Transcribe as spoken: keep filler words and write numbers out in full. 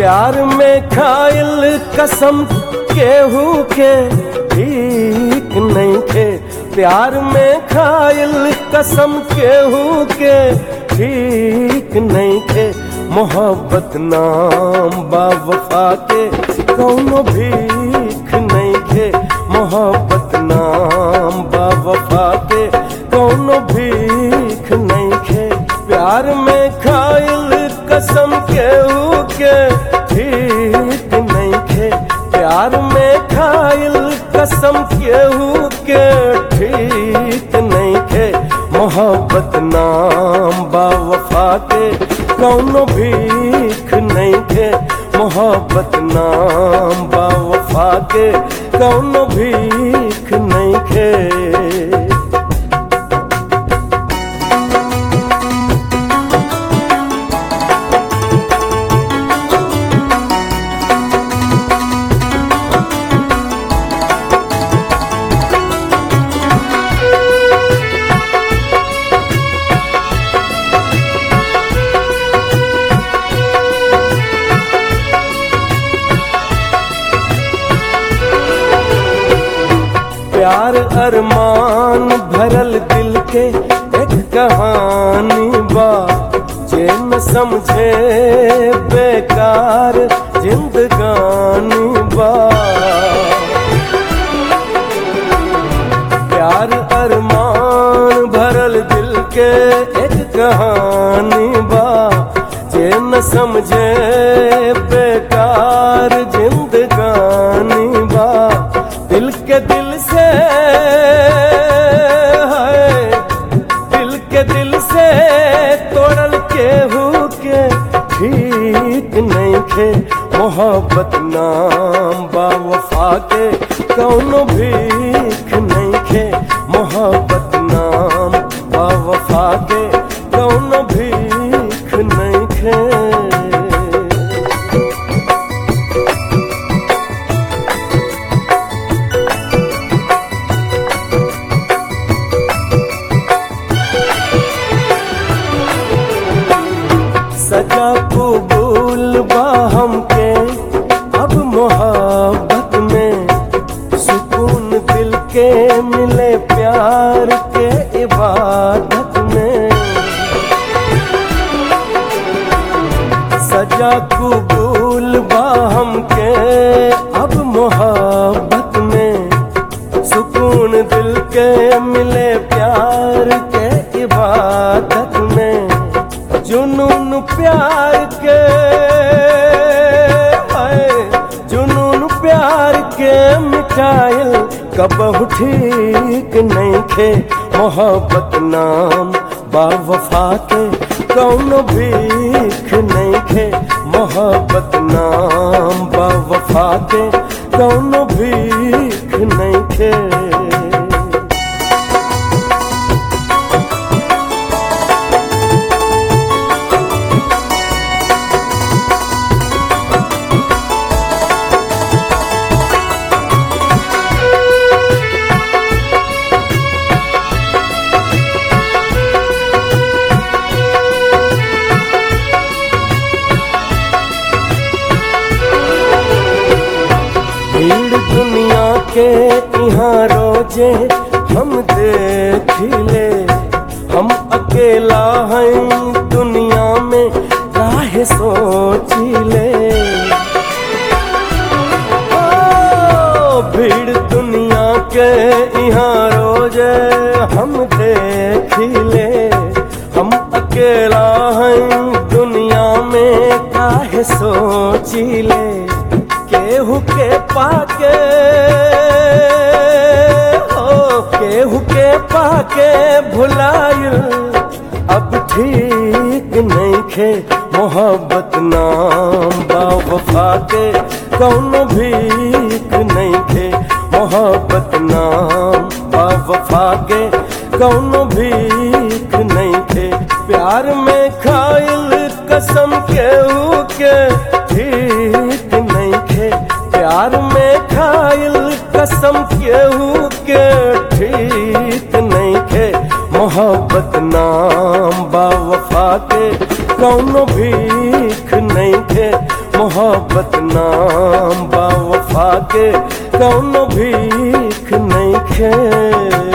प्यार में खाइल कसम केहू के ठीक नहीं खे। प्यार में खाइल कसम केहू के ठीक नहीं खे। मोहब्बत नाम बावफा के कौनो भीख नहीं खे। मोहब्बत नाम बावफा के कौनो भीख नहीं खे। प्यार में खाइल कसम केहू के ठीक नहीं खे। प्यार में खाइल कसम केहू के ठीक नहीं खे। मोहब्बत नाम बावफा के कौनो भीख नहीं खे। मोहब्बत नाम बावफा के कौनो भीख नहीं खे। प्यार अरमान भरल दिल के एक कहानी बा। जे न समझे बेकार जिंदगानी बा। प्यार अरमान भरल दिल के एक कहानी बा। जे न समझे बेकार जिंदगानी बा। दिल के दिल से है, दिल के दिल से तोड़ल केहू के ठीक नहीं खे। मोहब्बत नाम बावफा के कौनो भीख नहीं खे। मोहब्बत नाम बावफा के कौनो भीख नहीं खे। सजा कबूल बा हमके अब मोहब्बत में। सुकून दिल के मिले प्यार के इबादत में। सजा कबूल बा हमके अब मोहब्बत में। सुकून दिल के मिले प्यार के इबादत में। जुनून प्यार के है, जुनून प्यार के मिटाइल कबहू ठीक नहीं खे। मोहब्बत नाम बावफा के कौनो भीख नहीं खे। मोहब्बत नाम बावफा के कौनो भीख नहीं खे। भीड़ दुनिया के यहाँ रोजे हम देखिले। हम अकेला हैं दुनिया में काहे सोचिले। ओ भीड़ दुनिया के यहाँ रोजे हम देखिले। हम अकेला हैं दुनिया में काहे सोचिले। केहू के पाके हो, केहू के पाके भुलाइल अब ठीक नहीं खे। मोहब्बत नाम बावफा के कौनो भीख नहीं खे। मोहब्बत नाम बावफा के कौनो भीख नहीं खे। प्यार में खाइल कसम केहू के ठीक नहीं खे। प्यार में खाइल कसम केहू के ठीक नहीं खे। मोहब्बत नाम बावफा के कौनो भीख नहीं खे। मोहब्बत नाम बा वफा के कौनो भीख नहीं खे।